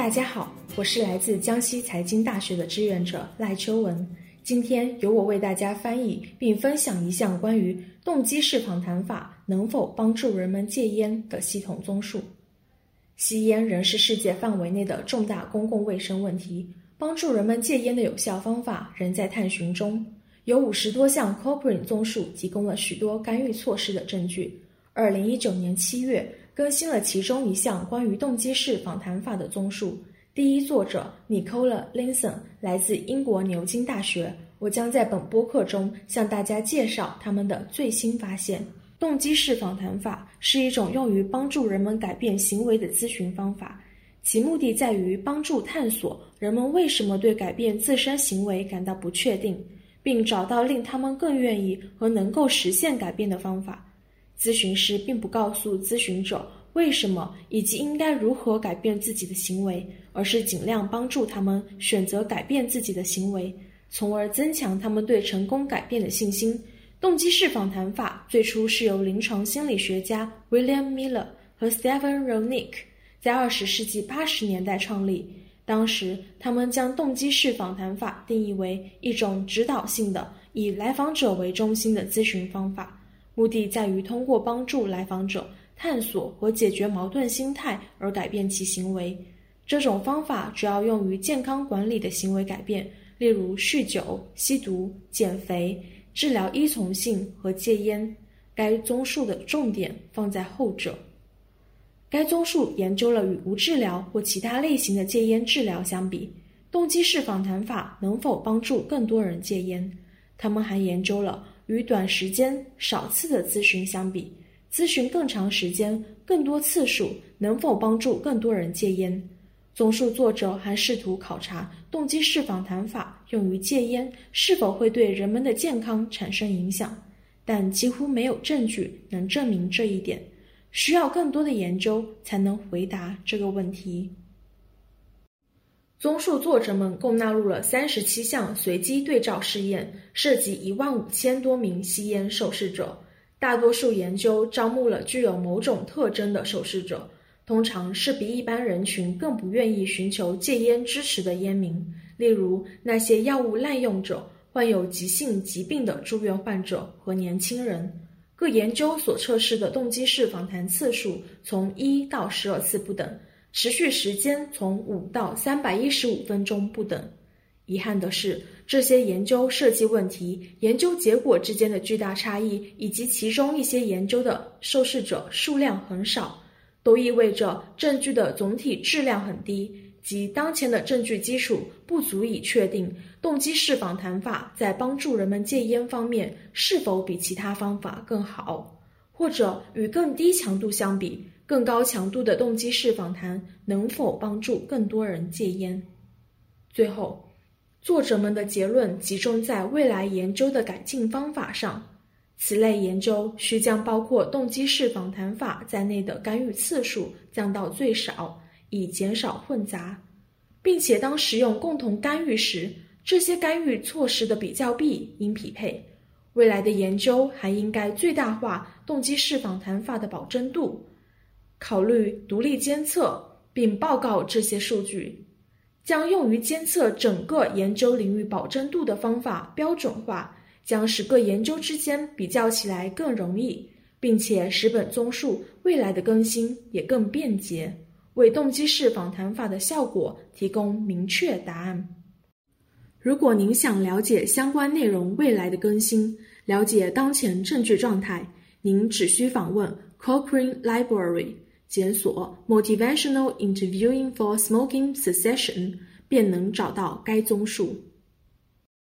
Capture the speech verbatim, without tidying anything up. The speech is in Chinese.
大家好，我是来自江西财经大学的志愿者赖秋文。今天由我为大家翻译并分享一项关于动机式访谈法能否帮助人们戒烟的系统综述。吸烟仍是世界范围内的重大公共卫生问题，帮助人们戒烟的有效方法仍在探寻中。有五十多项 Cochrane 综述提供了许多干预措施的证据。二零一九年七月更新了其中一项关于动机式访谈法的综述。第一作者 Nicola Linson 来自英国牛津大学，我将在本播客中向大家介绍他们的最新发现。动机式访谈法是一种用于帮助人们改变行为的咨询方法，其目的在于帮助探索人们为什么对改变自身行为感到不确定，并找到令他们更愿意和能够实现改变的方法。咨询师并不告诉咨询者为什么以及应该如何改变自己的行为，而是尽量帮助他们选择改变自己的行为，从而增强他们对成功改变的信心。动机式访谈法最初是由临床心理学家 William Miller 和 Stephen Roenick 在二十世纪八十年代创立。当时他们将动机式访谈法定义为一种指导性的以来访者为中心的咨询方法，目的在于通过帮助来访者探索和解决矛盾心态而改变其行为。这种方法主要用于健康管理的行为改变，例如酗酒、吸毒、减肥、治疗依从性和戒烟。该综述的重点放在后者。该综述研究了与无治疗或其他类型的戒烟治疗相比，动机式访谈法能否帮助更多人戒烟。他们还研究了与短时间、少次的咨询相比，咨询更长时间、更多次数能否帮助更多人戒烟。综述作者还试图考察动机式访谈法用于戒烟是否会对人们的健康产生影响，但几乎没有证据能证明这一点，需要更多的研究才能回答这个问题。综述作者们共纳入了三十七项随机对照试验，涉及一万五千多名吸烟受试者。大多数研究招募了具有某种特征的受试者，通常是比一般人群更不愿意寻求戒烟支持的烟民，例如那些药物滥用者、患有急性疾病的住院患者和年轻人。各研究所测试的动机式访谈次数从一到十二次不等，持续时间从五到三百一十五分钟不等。遗憾的是，这些研究设计问题、研究结果之间的巨大差异，以及其中一些研究的受试者数量很少，都意味着证据的总体质量很低，即当前的证据基础不足以确定动机式访谈法在帮助人们戒烟方面是否比其他方法更好，或者与更低强度相比，更高强度的动机式访谈能否帮助更多人戒烟。最后，作者们的结论集中在未来研究的改进方法上。此类研究需将包括动机式访谈法在内的干预次数降到最少，以减少混杂，并且当使用共同干预时，这些干预措施的比较比应匹配。未来的研究还应该最大化动机式访谈法的保真度，考虑独立监测并报告这些数据，将用于监测整个研究领域保真度的方法标准化，将使各研究之间比较起来更容易，并且使本综述未来的更新也更便捷，为动机式访谈法的效果提供明确答案。如果您想了解相关内容未来的更新，了解当前证据状态，您只需访问 Cochrane Library， 检索 Motivational Interviewing for Smoking Cessation， 便能找到该综述。